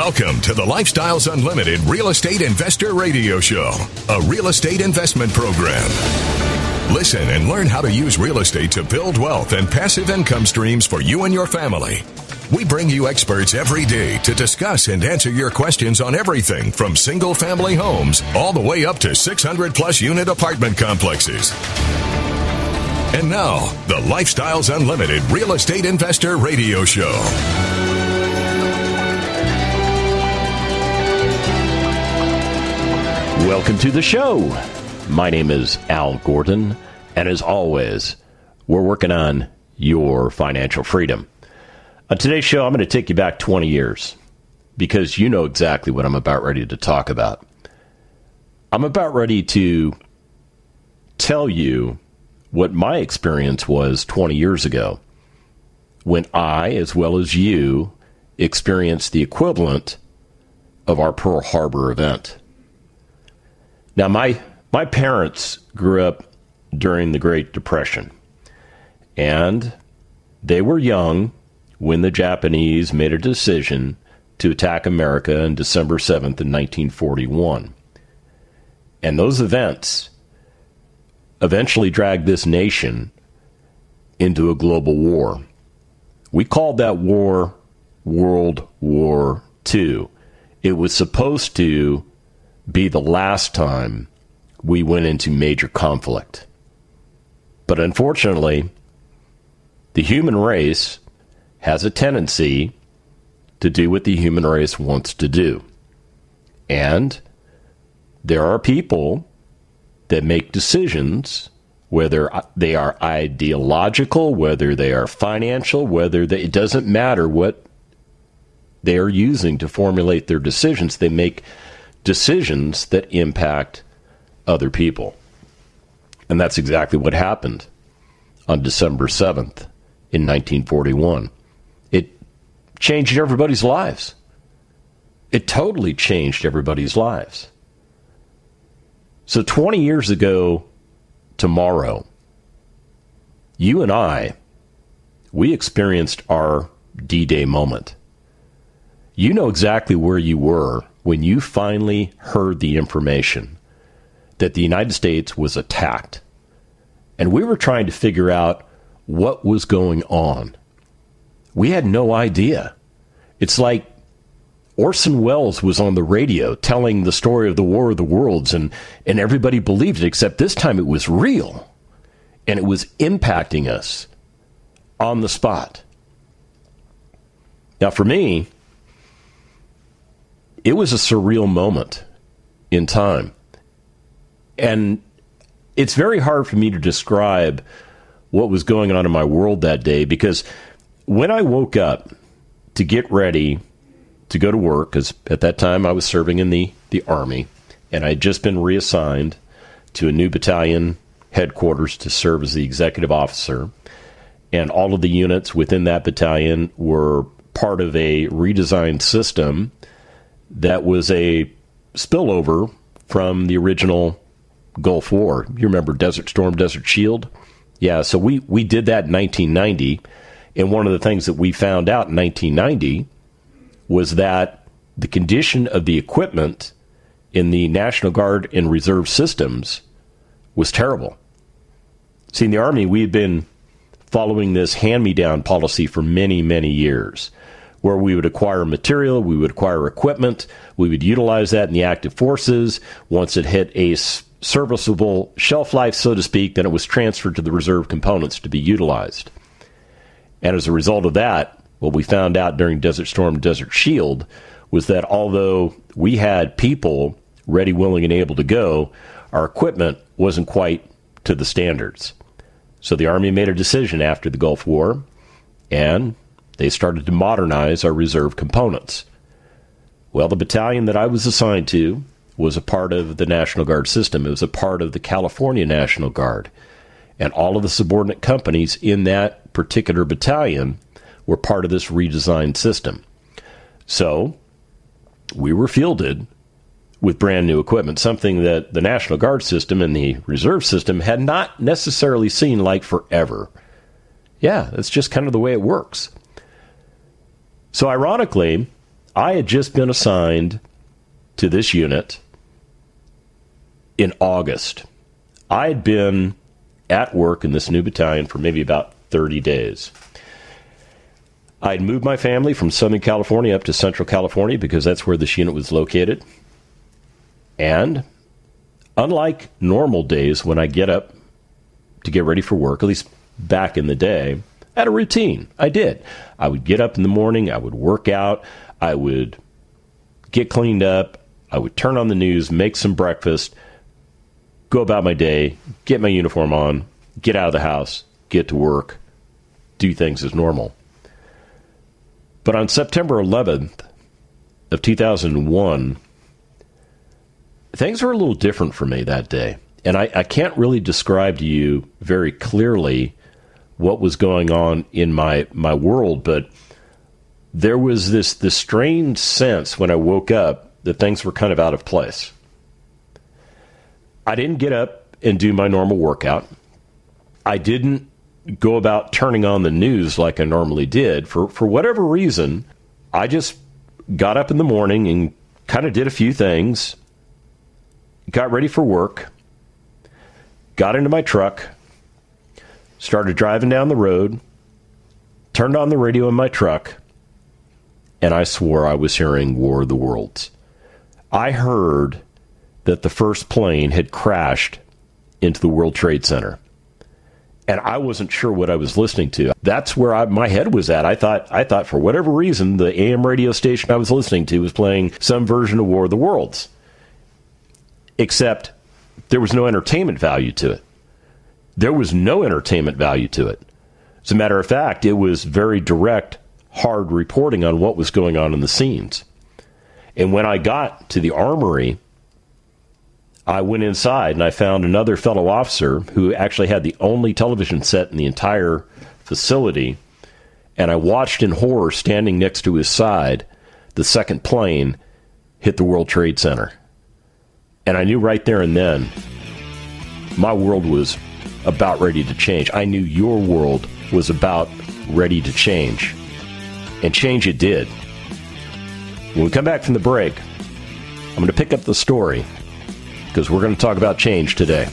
Welcome to the Lifestyles Unlimited Real Estate Investor Radio Show, a real estate investment program. Listen and learn how to use real estate to build wealth and passive income streams for you and your family. We bring you experts every day to discuss and answer your questions on everything from single-family homes all the way up to 600-plus unit apartment complexes. And now, the Lifestyles Unlimited Real Estate Investor Radio Show. Welcome to the show. My name is Al Gordon, and as always, we're working on your financial freedom. On today's show, I'm going to take you back 20 years because you know exactly what I'm about ready to talk about. I'm about ready to tell you what my experience was 20 years ago when I, as well as you, experienced the equivalent of our Pearl Harbor event. Now, my parents grew up during the Great Depression, and they were young when the Japanese made a decision to attack America on December 7th in 1941. And those events eventually dragged this nation into a global war. We called that war World War II. It was supposed to be the last time we went into major conflict. But unfortunately, the human race has a tendency to do what the human race wants to do. And there are people that make decisions, whether they are ideological, whether they are financial, it doesn't matter what they are using to formulate their decisions. They make decisions that impact other people. And that's exactly what happened on December 7th in 1941. It changed everybody's lives. It totally changed everybody's lives. So 20 years ago tomorrow, you and I, we experienced our D-Day moment. You know exactly where you were when you finally heard the information that the United States was attacked. And we were trying to figure out what was going on. We had no idea. It's like Orson Welles was on the radio telling the story of the War of the Worlds, and everybody believed it, except this time it was real. And it was impacting us on the spot. Now, for me, it was a surreal moment in time. And it's very hard for me to describe what was going on in my world that day, because when I woke up to get ready to go to work, because at that time I was serving in the Army, and I had just been reassigned to a new battalion headquarters to serve as the executive officer, and all of the units within that battalion were part of a redesigned system that was a spillover from the original Gulf War. You remember Desert Storm, Desert Shield? Yeah, so we did that in 1990, and one of the things that we found out in 1990 was that the condition of the equipment in the National Guard and Reserve systems was terrible. See, in the Army, we had been following this hand-me-down policy for many, many years, where we would acquire material, we would acquire equipment, we would utilize that in the active forces. Once it hit a serviceable shelf life, so to speak, then it was transferred to the reserve components to be utilized. And as a result of that, what we found out during Desert Storm, Desert Shield, was that although we had people ready, willing, and able to go, our equipment wasn't quite to the standards. So the Army made a decision after the Gulf War, and they started to modernize our reserve components. Well, the battalion that I was assigned to was a part of the National Guard system. It was a part of the California National Guard. And all of the subordinate companies in that particular battalion were part of this redesigned system. So we were fielded with brand new equipment, something that the National Guard system and the reserve system had not necessarily seen like forever. Yeah, that's just kind of the way it works. So ironically, I had just been assigned to this unit in August. I had been at work in this new battalion for maybe about 30 days. I'd moved my family from Southern California up to Central California because that's where this unit was located. And unlike normal days when I get up to get ready for work, at least back in the day, I had a routine. I did. I would get up in the morning, I would work out, I would get cleaned up, I would turn on the news, make some breakfast, go about my day, get my uniform on, get out of the house, get to work, do things as normal. But on September 11th of 2001, things were a little different for me that day. And I can't really describe to you very clearly what was going on in my world, but there was this strange sense when I woke up that things were kind of out of place. I didn't get up and do my normal workout. I didn't go about turning on the news like I normally did. For whatever reason, I just got up in the morning and kind of did a few things, got ready for work, got into my truck, started driving down the road, turned on the radio in my truck, and I swore I was hearing War of the Worlds. I heard that the first plane had crashed into the World Trade Center. And I wasn't sure what I was listening to. That's where my head was at. I thought for whatever reason, the AM radio station I was listening to was playing some version of War of the Worlds. Except there was no entertainment value to it. There was no entertainment value to it. As a matter of fact, it was very direct, hard reporting on what was going on in the scenes. And when I got to the armory, I went inside and I found another fellow officer who actually had the only television set in the entire facility. And I watched in horror, standing next to his side, the second plane hit the World Trade Center. And I knew right there and then my world was about ready to change. I knew your world was about ready to change. And change it did. When we come back from the break, I'm going to pick up the story, because we're going to talk about change today.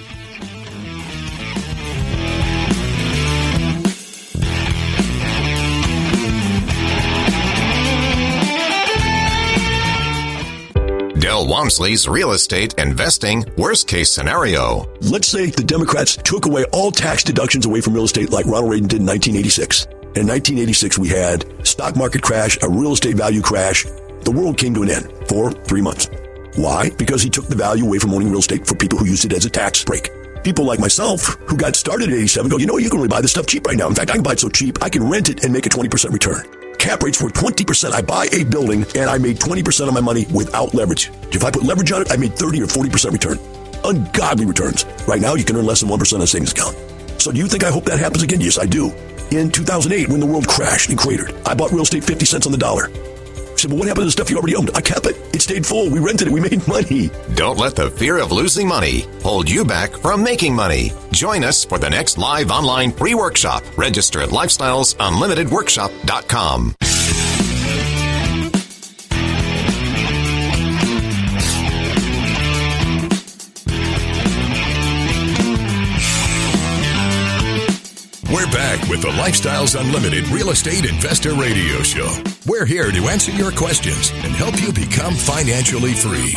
Del Walmsley's Real Estate Investing Worst Case Scenario. Let's say the Democrats took away all tax deductions away from real estate like Ronald Reagan did in 1986. In 1986, we had stock market crash, a real estate value crash. The world came to an end for 3 months. Why? Because he took the value away from owning real estate for people who used it as a tax break. People like myself who got started at 87 go, you know what, you can really buy this stuff cheap right now. In fact, I can buy it so cheap, I can rent it and make a 20% return. Cap rates were 20%. I buy a building and I made 20% of my money without leverage. If I put leverage on it, I made 30 or 40% return. Ungodly returns. Right now, you can earn less than 1% on a savings account. So do you think I hope that happens again? Yes, I do. In 2008, when the world crashed and cratered, I bought real estate 50 cents on the dollar. I said, well, what happened to the stuff you already owned? I kept it. It stayed full. We rented it. We made money. Don't let the fear of losing money hold you back from making money. Join us for the next live online free workshop. Register at lifestylesunlimitedworkshop.com. We're back with the Lifestyles Unlimited Real Estate Investor Radio Show. We're here to answer your questions and help you become financially free.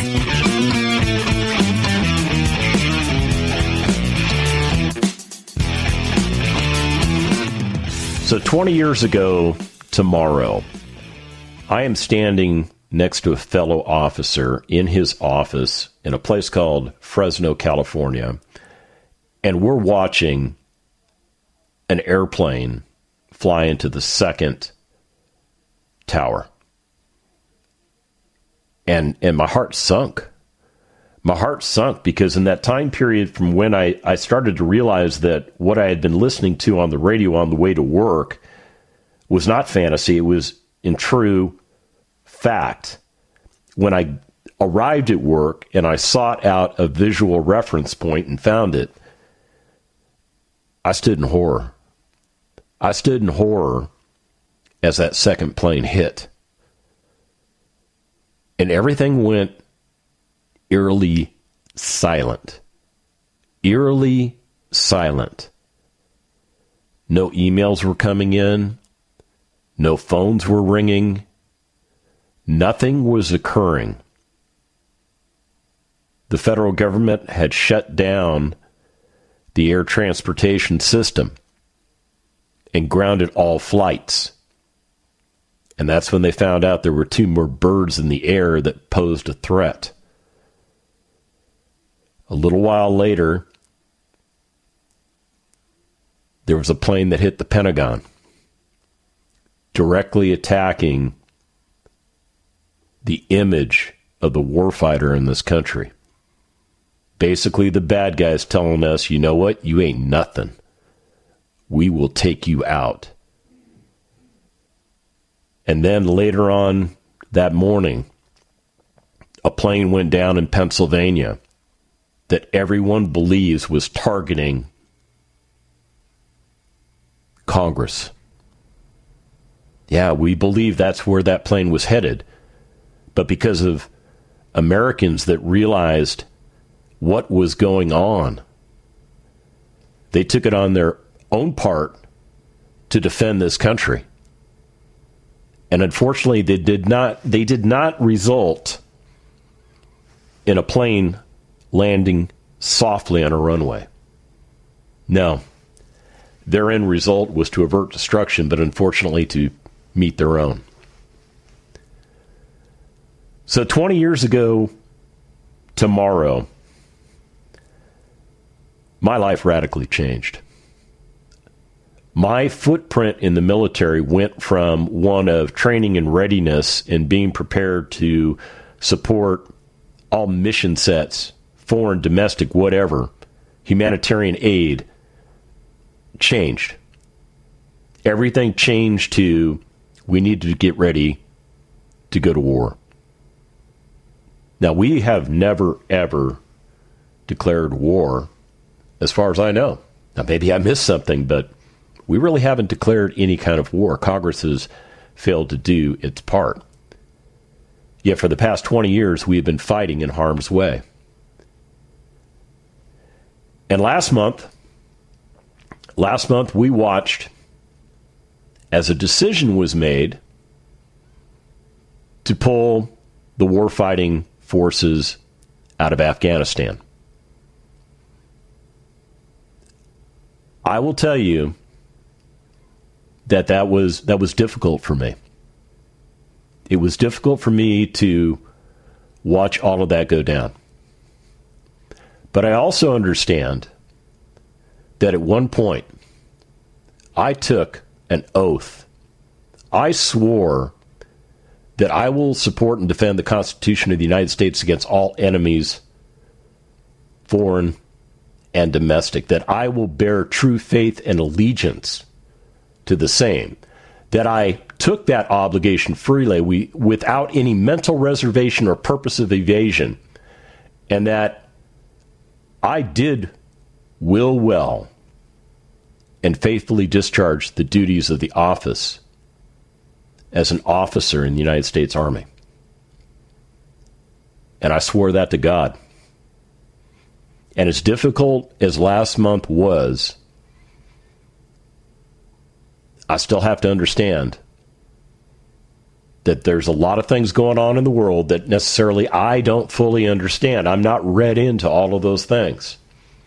So 20 years ago tomorrow, I am standing next to a fellow officer in his office in a place called Fresno, California, and we're watching an airplane fly into the second tower. And my heart sunk. My heart sunk because in that time period from when I started to realize that what I had been listening to on the radio on the way to work was not fantasy, it was in true fact. When I arrived at work and I sought out a visual reference point and found it, I stood in horror. I stood in horror as that second plane hit. And everything went eerily silent. Eerily silent. No emails were coming in. No phones were ringing. Nothing was occurring. The federal government had shut down the air transportation system and grounded all flights. And that's when they found out there were 2 more birds in the air that posed a threat. A little while later, there was a plane that hit the Pentagon, directly attacking the image of the warfighter in this country. Basically, the bad guys telling us, you know what, you ain't nothing. We will take you out. And then later on that morning, a plane went down in Pennsylvania that everyone believes was targeting Congress. Yeah, we believe that's where that plane was headed. But because of Americans that realized what was going on, they took it on their own part to defend this country. And unfortunately, they did not result in a plane landing softly on a runway. No. Their end result was to avert destruction, but unfortunately to meet their own. So 20 years ago tomorrow, my life radically changed. My footprint in the military went from one of training and readiness and being prepared to support all mission sets, foreign, domestic, whatever, humanitarian aid, changed. Everything changed to, we need to get ready to go to war. Now, we have never, ever declared war, as far as I know. Now, maybe I missed something, but we really haven't declared any kind of war. Congress has failed to do its part. Yet for the past 20 years, we have been fighting in harm's way. And last month, we watched as a decision was made to pull the warfighting forces out of Afghanistan. I will tell you that was difficult for me. It was difficult for me to watch all of that go down. But I also understand that at one point, I took an oath. I swore that I will support and defend the Constitution of the United States against all enemies, foreign and domestic, that I will bear true faith and allegiance to the same, that I took that obligation freely without any mental reservation or purpose of evasion, and that I did will well and faithfully discharge the duties of the office as an officer in the United States Army. And I swore that to God. And as difficult as last month was, I still have to understand that there's a lot of things going on in the world that necessarily I don't fully understand. I'm not read into all of those things.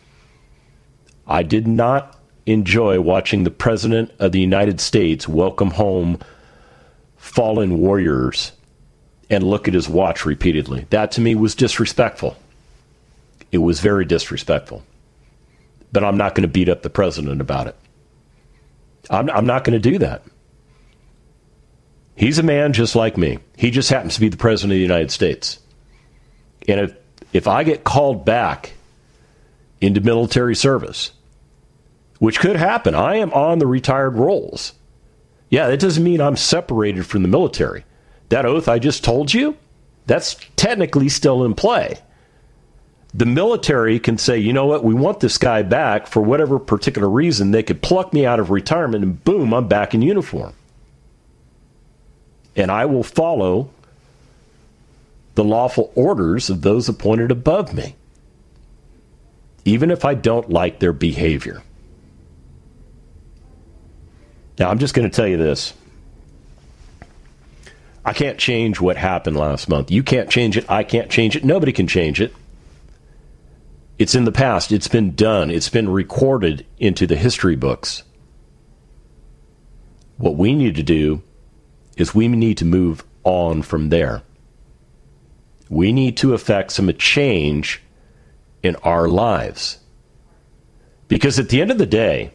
I did not enjoy watching the President of the United States welcome home fallen warriors and look at his watch repeatedly. That to me was disrespectful. It was very disrespectful. But I'm not going to beat up the president about it. I'm not going to do that. He's a man just like me. He just happens to be the president of the United States. And if I get called back into military service, which could happen, I am on the retired rolls. Yeah, that doesn't mean I'm separated from the military. That oath I just told you, that's technically still in play. The military can say, you know what, we want this guy back for whatever particular reason. They could pluck me out of retirement and boom, I'm back in uniform. And I will follow the lawful orders of those appointed above me, even if I don't like their behavior. Now, I'm just going to tell you this. I can't change what happened last month. You can't change it. I can't change it. Nobody can change it. It's in the past. It's been done. It's been recorded into the history books. What we need to do is we need to move on from there. We need to effect some change in our lives. Because at the end of the day,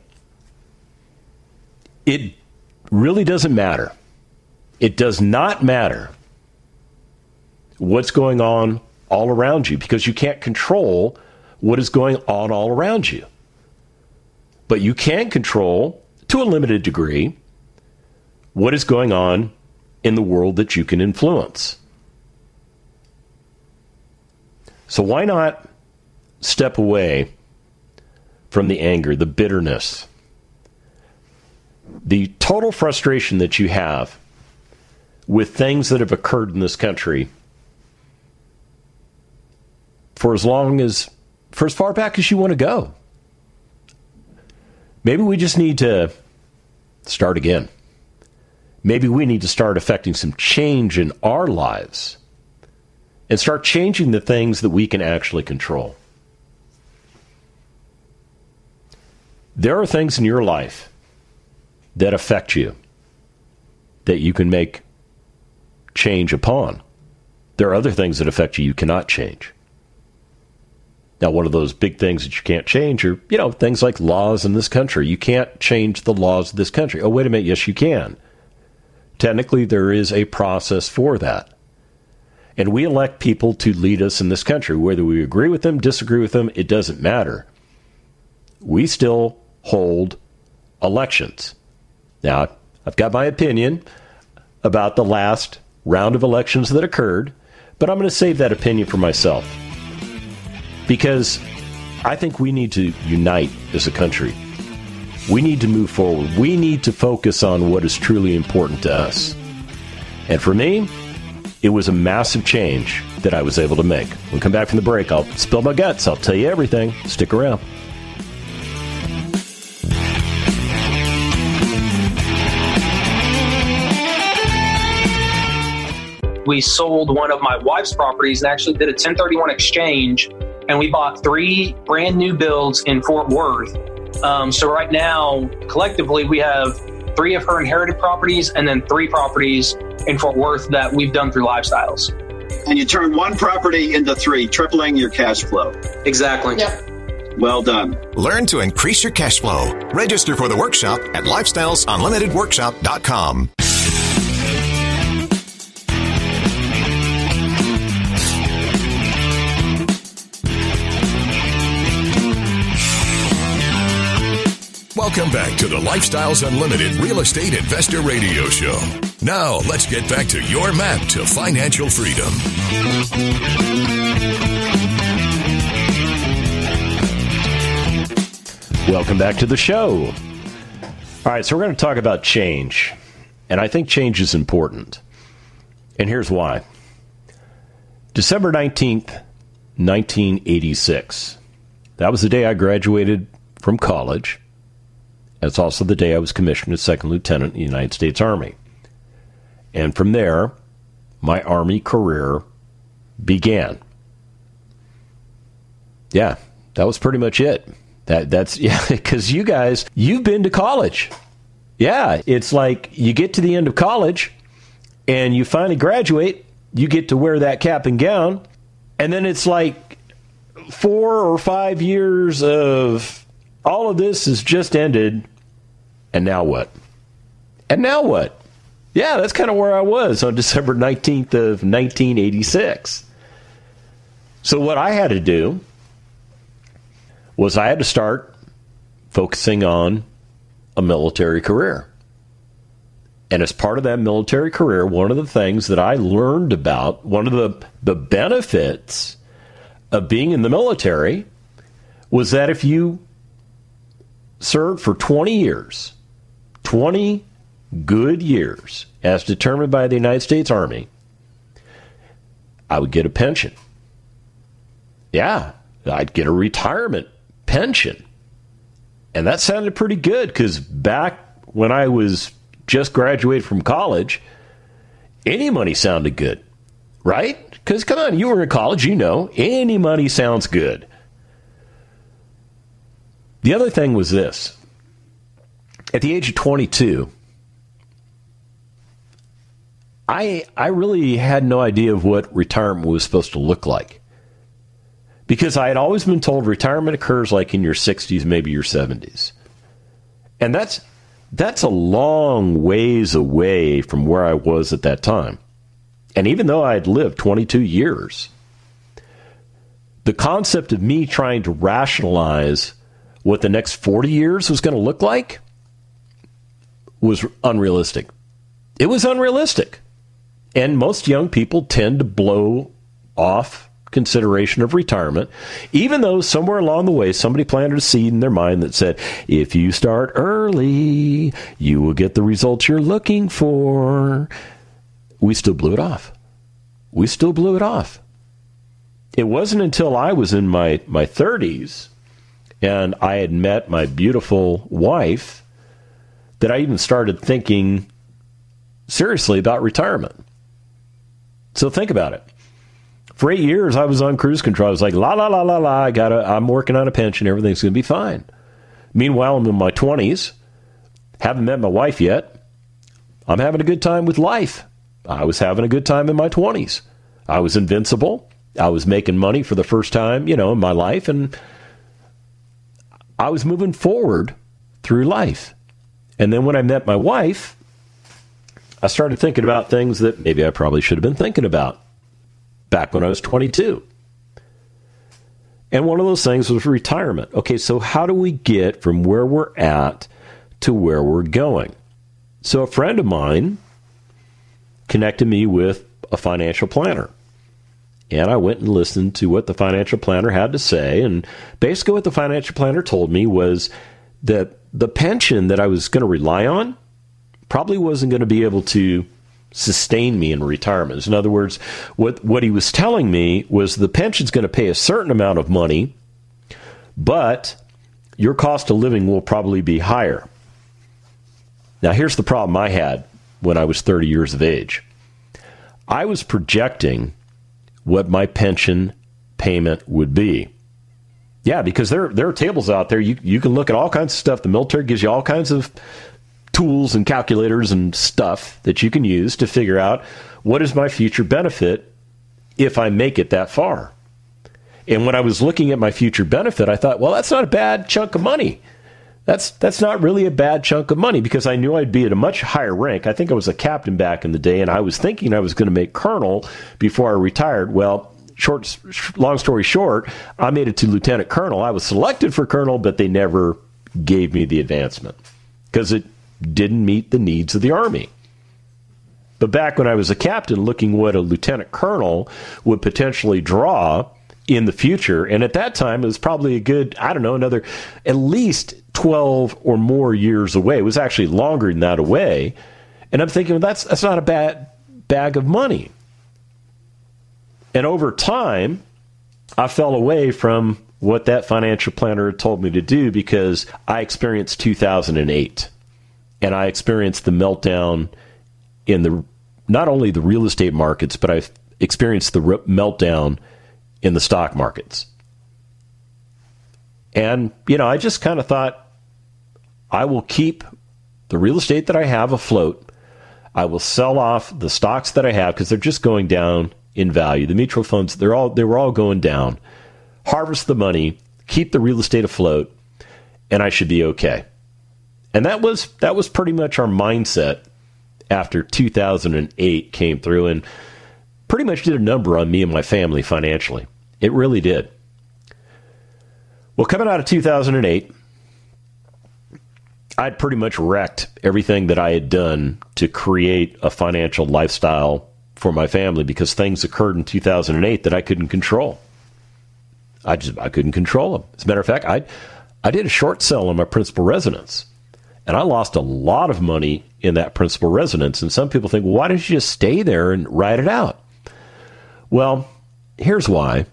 it really doesn't matter. It does not matter what's going on all around you, because you can't control what is going on all around you. But you can control, to a limited degree, what is going on in the world that you can influence. So why not step away from the anger, the bitterness, the total frustration that you have with things that have occurred in this country for as far back as you want to go. Maybe we just need to start again. Maybe we need to start affecting some change in our lives and start changing the things that we can actually control. There are things in your life that affect you that you can make change upon. There are other things that affect you cannot change. Now, one of those big things that you can't change are, things like laws in this country. You can't change the laws of this country. Oh, wait a minute. Yes, you can. Technically, there is a process for that. And we elect people to lead us in this country. Whether we agree with them, disagree with them, it doesn't matter. We still hold elections. Now, I've got my opinion about the last round of elections that occurred, but I'm going to save that opinion for myself. Because I think we need to unite as a country. We need to move forward. We need to focus on what is truly important to us. And for me, it was a massive change that I was able to make. When we come back from the break, I'll spill my guts. I'll tell you everything. Stick around. We sold one of my wife's properties and actually did a 1031 exchange, and we bought 3 brand new builds in Fort Worth. So right now, collectively, we have 3 of her inherited properties and then 3 properties in Fort Worth that we've done through Lifestyles. And you turn 1 property into 3, tripling your cash flow. Exactly. Yep. Well done. Learn to increase your cash flow. Register for the workshop at lifestylesunlimitedworkshop.com. Welcome back to the Lifestyles Unlimited Real Estate Investor Radio Show. Now, let's get back to your map to financial freedom. Welcome back to the show. All right, so we're going to talk about change. And I think change is important. And here's why. December 19th, 1986. That was the day I graduated from college. It's also the day I was commissioned as second lieutenant in the United States Army. And from there, my Army career began. Yeah, that was pretty much it. That's because you guys, you've been to college. Yeah, it's like you get to the end of college and you finally graduate, you get to wear that cap and gown, and then it's like 4 or 5 years of all of this has just ended. And now what? And now what? Yeah, that's kind of where I was on December 19th of 1986. So what I had to do was I had to start focusing on a military career. And as part of that military career, one of the things that I learned about, one of the benefits of being in the military was that if you served for 20 years, 20 good years, as determined by the United States Army, I would get a pension. Yeah, I'd get a retirement pension. And that sounded pretty good because back when I was just graduated from college, any money sounded good, right? Because, come on, you were in college, you know, any money sounds good. The other thing was this. At the age of 22, I really had no idea of what retirement was supposed to look like. Because I had always been told retirement occurs like in your 60s, maybe your 70s. And that's a long ways away from where I was at that time. And even though I had lived 22 years, the concept of me trying to rationalize what the next 40 years was going to look like was unrealistic. It was unrealistic. And most young people tend to blow off consideration of retirement, even though somewhere along the way somebody planted a seed in their mind that said, if you start early, you will get the results you're looking for. We still blew it off. We still blew it off. It wasn't until I was in my 30s and I had met my beautiful wife that I even started thinking seriously about retirement. So think about it. For 8 years, I was on cruise control. I was like, la, la, la, la, la, I'm working on a pension. Everything's going to be fine. Meanwhile, I'm in my 20s. Haven't met my wife yet. I'm having a good time with life. I was having a good time in my 20s. I was invincible. I was making money for the first time, in my life. And I was moving forward through life. And then when I met my wife, I started thinking about things that maybe I probably should have been thinking about back when I was 22. And one of those things was retirement. Okay, so how do we get from where we're at to where we're going? So a friend of mine connected me with a financial planner. And I went and listened to what the financial planner had to say. And basically what the financial planner told me was that the pension that I was going to rely on probably wasn't going to be able to sustain me in retirement. In other words, what he was telling me was the pension's going to pay a certain amount of money, but your cost of living will probably be higher. Now, here's the problem I had when I was 30 years of age. I was projecting what my pension payment would be. Yeah, because there are tables out there. You can look at all kinds of stuff. The military gives you all kinds of tools and calculators and stuff that you can use to figure out what is my future benefit if I make it that far. And when I was looking at my future benefit, I thought, well, that's not a bad chunk of money. That's not really a bad chunk of money because I knew I'd be at a much higher rank. I think I was a captain back in the day, and I was thinking I was going to make colonel before I retired. Well, long story short, I made it to lieutenant colonel. I was selected for colonel, but they never gave me the advancement because it didn't meet the needs of the Army. But back when I was a captain, looking what a lieutenant colonel would potentially draw in the future, and at that time it was probably a good, another at least 12 or more years away. It was actually longer than that away. And I'm thinking, well, that's not a bad bag of money. And over time, I fell away from what that financial planner had told me to do because I experienced 2008. And I experienced the meltdown in not only the real estate markets, but I've experienced the meltdown in the stock markets. And, I just kind of thought, I will keep the real estate that I have afloat. I will sell off the stocks that I have because they're just going down in value. The mutual funds, they were all going down. Harvest the money, keep the real estate afloat, and I should be okay. And that was pretty much our mindset after 2008 came through and pretty much did a number on me and my family financially. It really did. Well, coming out of 2008, I'd pretty much wrecked everything that I had done to create a financial lifestyle for my family because things occurred in 2008 that I couldn't control. I couldn't control them. As a matter of fact, I did a short sale on my principal residence. And I lost a lot of money in that principal residence. And some people think, well, why didn't you just stay there and ride it out? Well, here's why.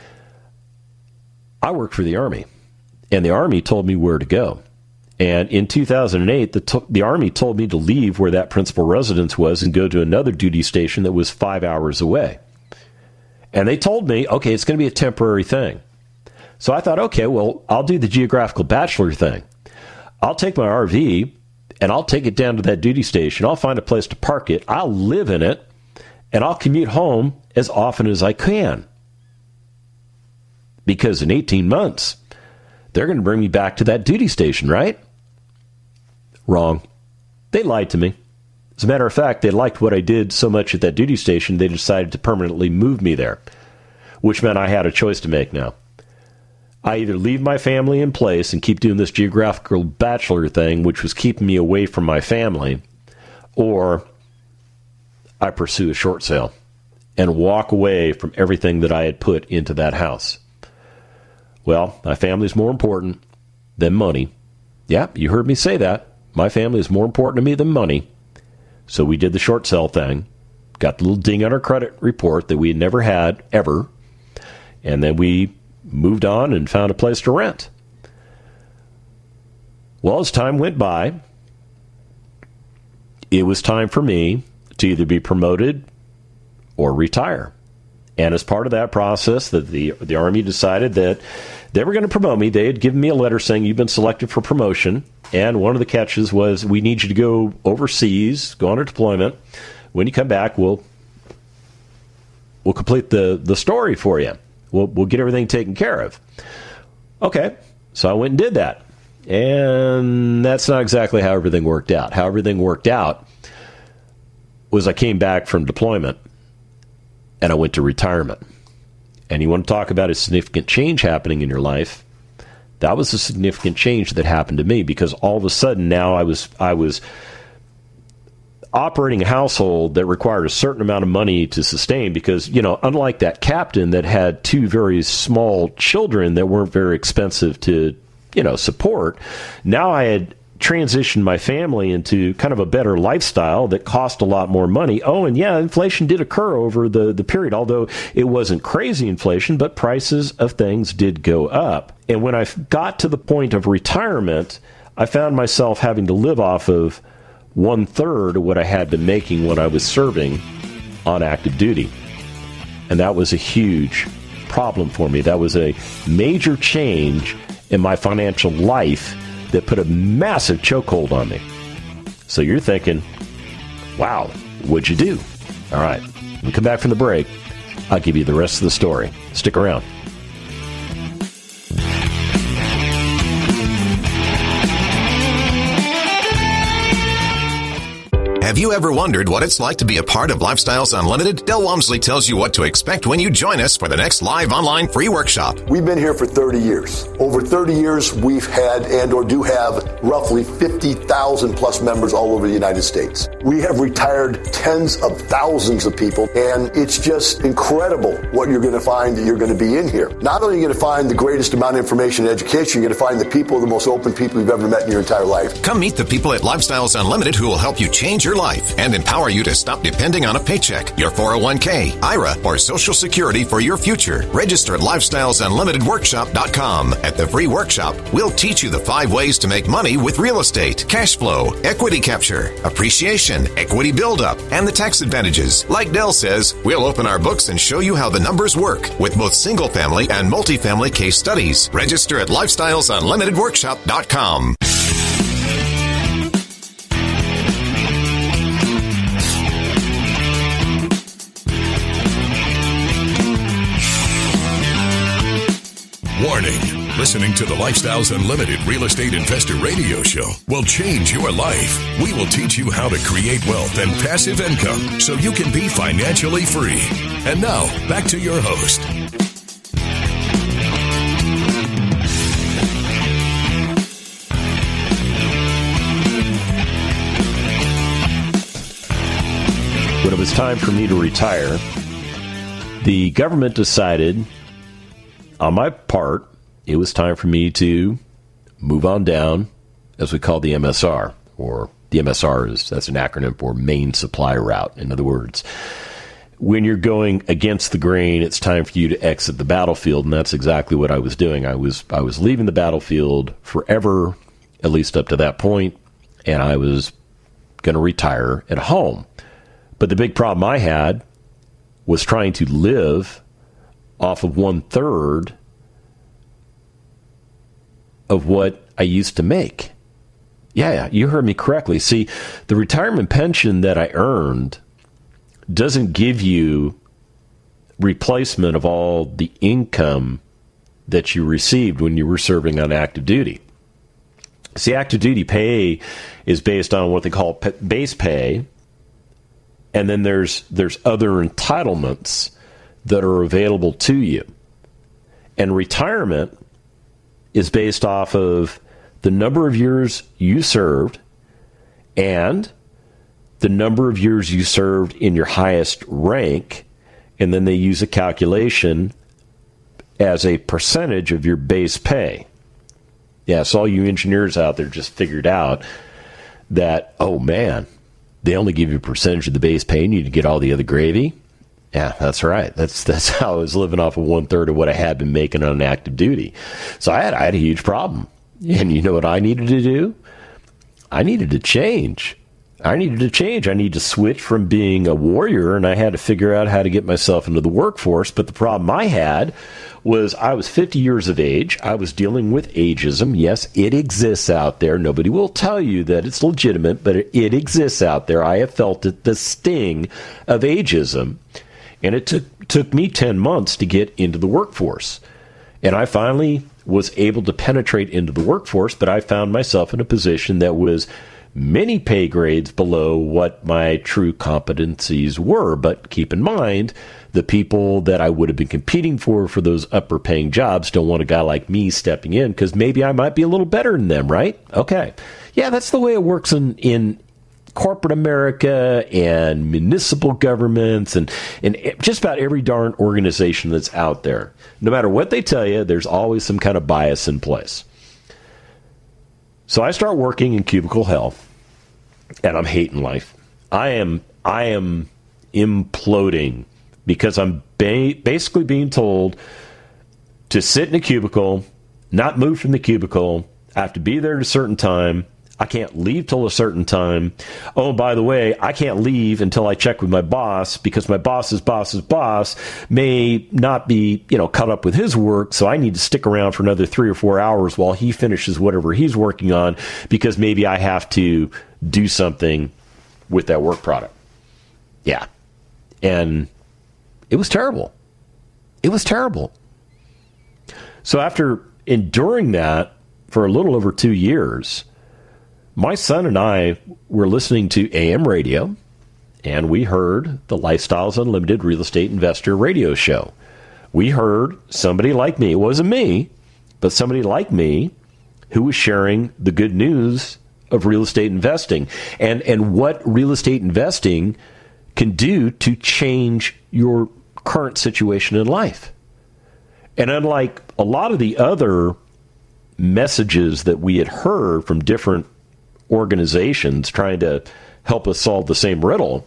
I worked for the Army, and the Army told me where to go. And in 2008, the Army told me to leave where that principal residence was and go to another duty station that was 5 hours away. And they told me, okay, it's going to be a temporary thing. So I thought, okay, well, I'll do the geographical bachelor thing. I'll take my RV and I'll take it down to that duty station. I'll find a place to park it. I'll live in it, and I'll commute home as often as I can. Because in 18 months, they're going to bring me back to that duty station, right? Wrong. They lied to me. As a matter of fact, they liked what I did so much at that duty station, they decided to permanently move me there, which meant I had a choice to make now. I either leave my family in place and keep doing this geographical bachelor thing, which was keeping me away from my family, or I pursue a short sale and walk away from everything that I had put into that house. Well, my family's more important than money. Yeah, you heard me say that. My family is more important to me than money. So we did the short sale thing, got the little ding on our credit report that we had never had, ever, and then we moved on and found a place to rent. Well, as time went by, it was time for me to either be promoted or retire. And as part of that process, that the Army decided that they were going to promote me. They had given me a letter saying, you've been selected for promotion. And one of the catches was, we need you to go overseas, go on a deployment. When you come back, we'll complete the story for you. We'll get everything taken care of. Okay, so I went and did that. And that's not exactly how everything worked out. How everything worked out was I came back from deployment and I went to retirement. And you want to talk about a significant change happening in your life? That was a significant change that happened to me, because all of a sudden now I was operating a household that required a certain amount of money to sustain, because, unlike that captain that had two very small children that weren't very expensive to, support, now I had transitioned my family into kind of a better lifestyle that cost a lot more money. Oh, and yeah, inflation did occur over the period, although it wasn't crazy inflation, but prices of things did go up. And when I got to the point of retirement, I found myself having to live off of 1/3 of what I had been making when I was serving on active duty. And that was a huge problem for me. That was a major change in my financial life that put a massive chokehold on me. So you're thinking, wow, what'd you do? All right, when we come back from the break, I'll give you the rest of the story. Stick around. Have you ever wondered what it's like to be a part of Lifestyles Unlimited? Del Walmsley tells you what to expect when you join us for the next live online free workshop. We've been here for 30 years. Over 30 years, we've had and or do have roughly 50,000 plus members all over the United States. We have retired tens of thousands of people, and it's just incredible what you're going to find that you're going to be in here. Not only are you going to find the greatest amount of information and education, you're going to find the people, the most open people you've ever met in your entire life. Come meet the people at Lifestyles Unlimited who will help you change your life and empower you to stop depending on a paycheck, your 401k, IRA, or Social Security for your future. Register at LifestylesUnlimitedWorkshop.com. At the free workshop, we'll teach you the 5 ways to make money with real estate, cash flow, equity capture, appreciation, equity buildup, and the tax advantages. Like Del says, we'll open our books and show you how the numbers work with both single-family and multifamily case studies. Register at LifestylesUnlimitedWorkshop.com. Warning. Listening to the Lifestyles Unlimited Real Estate Investor Radio Show will change your life. We will teach you how to create wealth and passive income so you can be financially free. And now, back to your host. When it was time for me to retire, the government decided, on my part, it was time for me to move on down, as we call the MSR, or the MSR that's an acronym for Main Supply Route. In other words, when you're going against the grain, it's time for you to exit the battlefield, and that's exactly what I was doing. I was leaving the battlefield forever, at least up to that point, and I was going to retire at home. But the big problem I had was trying to live off of 1/3 of what I used to make. Yeah, you heard me correctly. See, the retirement pension that I earned doesn't give you replacement of all the income that you received when you were serving on active duty. See, active duty pay is based on what they call base pay, and then there's other entitlements that are available to you. And retirement is based off of the number of years you served and the number of years you served in your highest rank, and then they use a calculation as a percentage of your base pay. Yes, all you engineers out there just figured out that, oh man, they only give you a percentage of the base pay and you get all the other gravy. Yeah, that's right. That's how I was living off of 1/3 of what I had been making on active duty. So I had a huge problem. And you know what I needed to do? I needed to change. I need to switch from being a warrior, and I had to figure out how to get myself into the workforce. But the problem I had was I was 50 years of age. I was dealing with ageism. Yes, it exists out there. Nobody will tell you that it's legitimate, but it exists out there. I have felt it, the sting of ageism. And it took me 10 months to get into the workforce. And I finally was able to penetrate into the workforce, but I found myself in a position that was many pay grades below what my true competencies were. But keep in mind, the people that I would have been competing for those upper paying jobs don't want a guy like me stepping in because maybe I might be a little better than them, right? Okay. Yeah, that's the way it works in corporate America and municipal governments and just about every darn organization that's out there. No matter what they tell you, there's always some kind of bias in place. So I start working in cubicle hell, and I'm hating life. I am imploding because I'm basically being told to sit in a cubicle, not move from the cubicle. I have to be there at a certain time. I can't leave till a certain time. Oh, by the way, I can't leave until I check with my boss because my boss's boss may not be, caught up with his work. So I need to stick around for another 3 or 4 hours while he finishes whatever he's working on because maybe I have to do something with that work product. Yeah. And it was terrible. It was terrible. So after enduring that for a little over 2 years, my son and I were listening to AM radio, and we heard the Lifestyles Unlimited Real Estate Investor radio show. We heard somebody like me, it wasn't me, but somebody like me who was sharing the good news of real estate investing and what real estate investing can do to change your current situation in life. And unlike a lot of the other messages that we had heard from different organizations trying to help us solve the same riddle,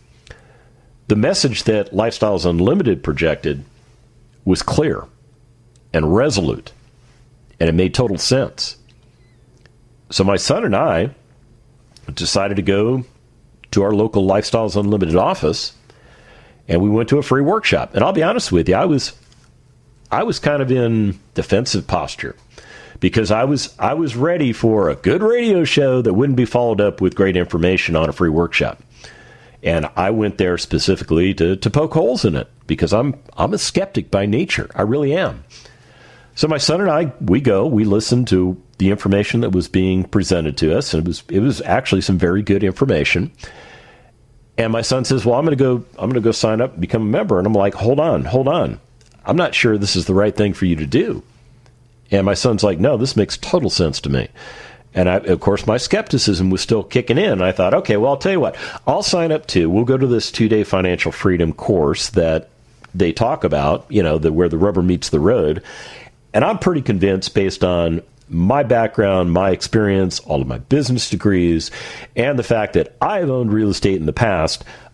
the message that Lifestyles Unlimited projected was clear and resolute, and it made total sense. So my son and I decided to go to our local Lifestyles Unlimited office, and we went to a free workshop. And I'll be honest with you, I was kind of in defensive posture, because I was ready for a good radio show that wouldn't be followed up with great information on a free workshop. And I went there specifically to poke holes in it because I'm a skeptic by nature. I really am. So my son and I, we listen to the information that was being presented to us, and it was actually some very good information. And my son says, "Well, I'm going to go sign up and become a member." And I'm like, "Hold on. I'm not sure this is the right thing for you to do." And my son's like, "No, this makes total sense to me." And of course, my skepticism was still kicking in. I thought, okay, well, I'll tell you what, I'll sign up too. We'll go to this 2-day financial freedom course that they talk about, where the rubber meets the road. And I'm pretty convinced, based on my background, my experience, all of my business degrees, and the fact that I've owned real estate in the past,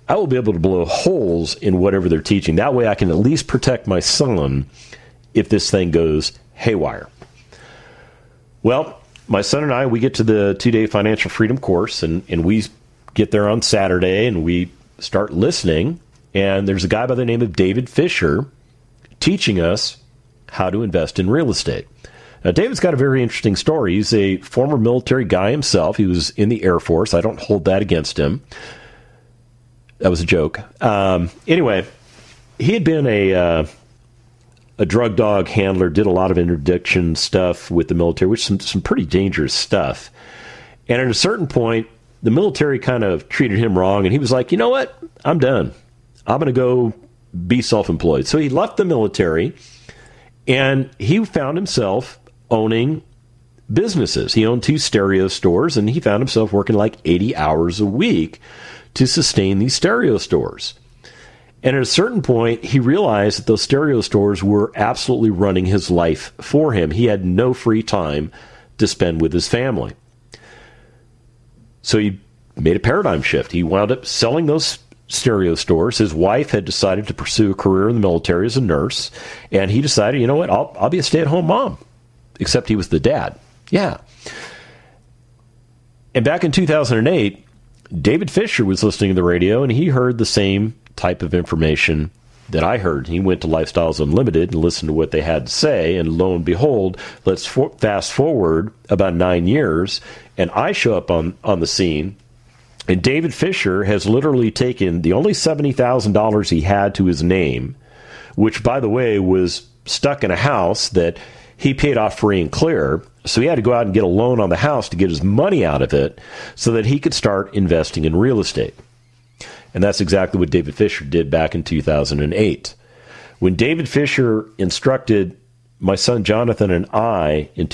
I will be able to blow holes in whatever they're teaching. That way I can at least protect my son if this thing goes haywire. Well, my son and I, we get to the 2-day financial freedom course, and we get there on Saturday, and we start listening, and there's a guy by the name of David Fisher teaching us how to invest in real estate. Now, David's got a very interesting story. He's a former military guy himself. He was in the Air Force. I don't hold that against him. That was a joke. Anyway, he had been a drug dog handler, did a lot of interdiction stuff with the military, which is some pretty dangerous stuff. And at a certain point, the military kind of treated him wrong, and he was like, you know what? I'm done. I'm going to go be self-employed. So he left the military, and he found himself owning businesses. He owned 2 stereo stores, and he found himself working like 80 hours a week to sustain these stereo stores. And at a certain point, he realized that those stereo stores were absolutely running his life for him. He had no free time to spend with his family. So he made a paradigm shift. He wound up selling those stereo stores. His wife had decided to pursue a career in the military as a nurse, and he decided, you know what, I'll be a stay-at-home mom. Except he was the dad. Yeah. And back in 2008, David Fisher was listening to the radio, and he heard the same type of information that I heard. He went to Lifestyles Unlimited and listened to what they had to say, and lo and behold, let's fast forward about 9 years, and I show up on the scene, and David Fisher has literally taken the only $70,000 he had to his name, which, by the way, was stuck in a house that he paid off free and clear. So he had to go out and get a loan on the house to get his money out of it so that he could start investing in real estate. And that's exactly what David Fisher did back in 2008. When David Fisher instructed my son Jonathan and I in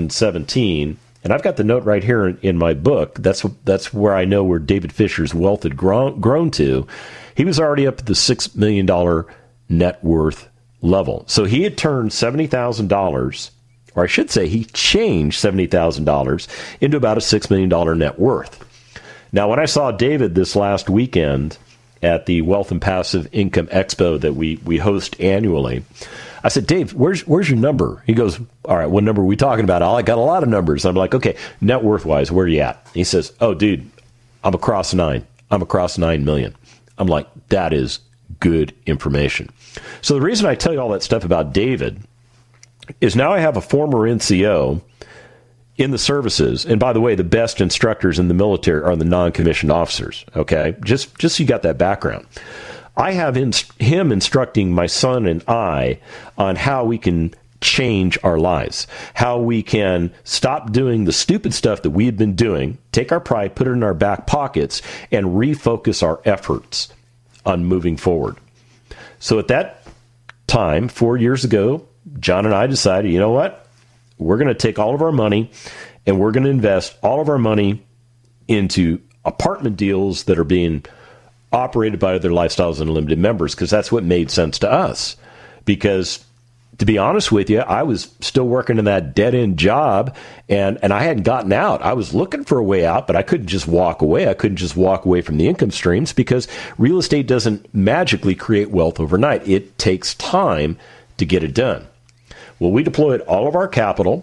2017, and I've got the note right here in my book, that's where I know where David Fisher's wealth had grown to. He was already up at the $6 million net worth level. So he had turned $70,000, or I should say he changed $70,000 into about a $6 million net worth. Now, when I saw David this last weekend at the Wealth and Passive Income Expo that we host annually, I said, Dave, where's your number? He goes, all right, what number are we talking about? I got a lot of numbers. I'm like, okay, net worth-wise, where are you at? He says, oh, dude, I'm across 9. I'm across 9 million. I'm like, that is good information. So the reason I tell you all that stuff about David is now I have a former NCO in the services. And by the way, the best instructors in the military are the non-commissioned officers. Okay. Just so you got that background. I have him instructing my son and I on how we can change our lives, how we can stop doing the stupid stuff that we had been doing, take our pride, put it in our back pockets, and refocus our efforts on moving forward. So at that time, 4 years ago, John and I decided, you know what? We're going to take all of our money and we're going to invest all of our money into apartment deals that are being operated by other Lifestyles Unlimited members, because that's what made sense to us. Because to be honest with you, I was still working in that dead-end job, and I hadn't gotten out. I was looking for a way out, but I couldn't just walk away. I couldn't just walk away from the income streams because real estate doesn't magically create wealth overnight. It takes time to get it done. Well, we deployed all of our capital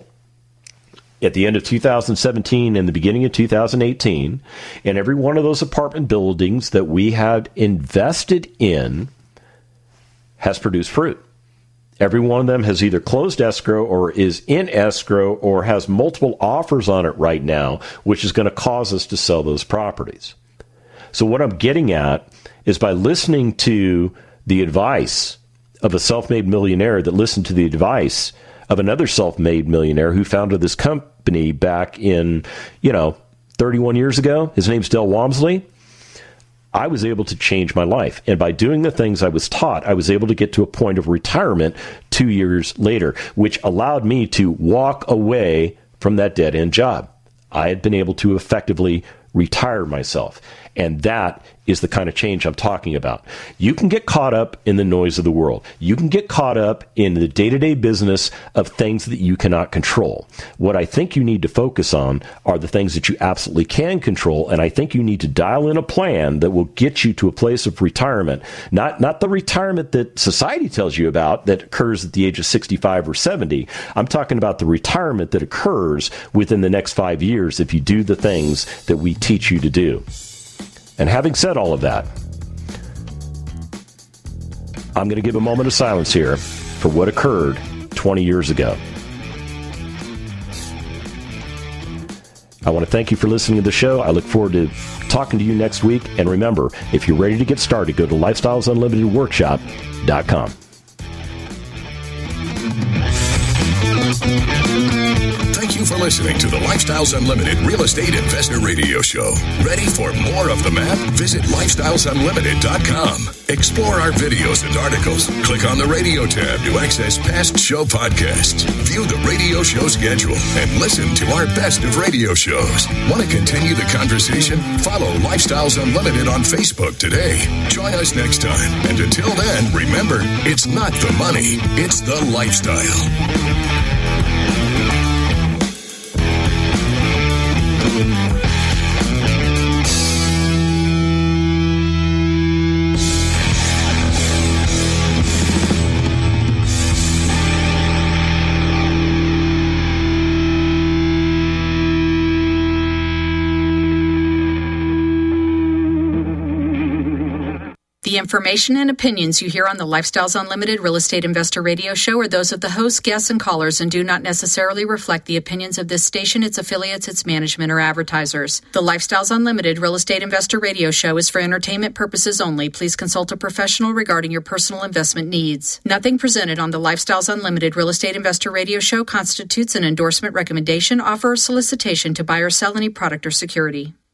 at the end of 2017 and the beginning of 2018, and every one of those apartment buildings that we had invested in has produced fruit. Every one of them has either closed escrow or is in escrow or has multiple offers on it right now, which is going to cause us to sell those properties. So what I'm getting at is by listening to the advice of a self-made millionaire that listened to the advice of another self-made millionaire who founded this company back in, 31 years ago. His name's Del Walmsley. I was able to change my life. And by doing the things I was taught, I was able to get to a point of retirement 2 years later, which allowed me to walk away from that dead-end job. I had been able to effectively retire myself. And that is the kind of change I'm talking about. You can get caught up in the noise of the world. You can get caught up in the day-to-day business of things that you cannot control. What I think you need to focus on are the things that you absolutely can control, and I think you need to dial in a plan that will get you to a place of retirement. Not the retirement that society tells you about that occurs at the age of 65 or 70. I'm talking about the retirement that occurs within the next 5 years if you do the things that we teach you to do. And having said all of that, I'm going to give a moment of silence here for what occurred 20 years ago. I want to thank you for listening to the show. I look forward to talking to you next week. And remember, if you're ready to get started, go to LifestylesUnlimitedWorkshop.com. Thank you for listening to the Lifestyles Unlimited Real Estate Investor Radio Show. Ready for more of the map? Visit LifestylesUnlimited.com. Explore our videos and articles. Click on the radio tab to access past show podcasts. View the radio show schedule and listen to our best of radio shows. Want to continue the conversation? Follow Lifestyles Unlimited on Facebook today. Join us next time. And until then, remember, it's not the money, it's the lifestyle. The information and opinions you hear on the Lifestyles Unlimited Real Estate Investor Radio Show are those of the hosts, guests, and callers and do not necessarily reflect the opinions of this station, its affiliates, its management, or advertisers. The Lifestyles Unlimited Real Estate Investor Radio Show is for entertainment purposes only. Please consult a professional regarding your personal investment needs. Nothing presented on the Lifestyles Unlimited Real Estate Investor Radio Show constitutes an endorsement, recommendation, offer, or solicitation to buy or sell any product or security.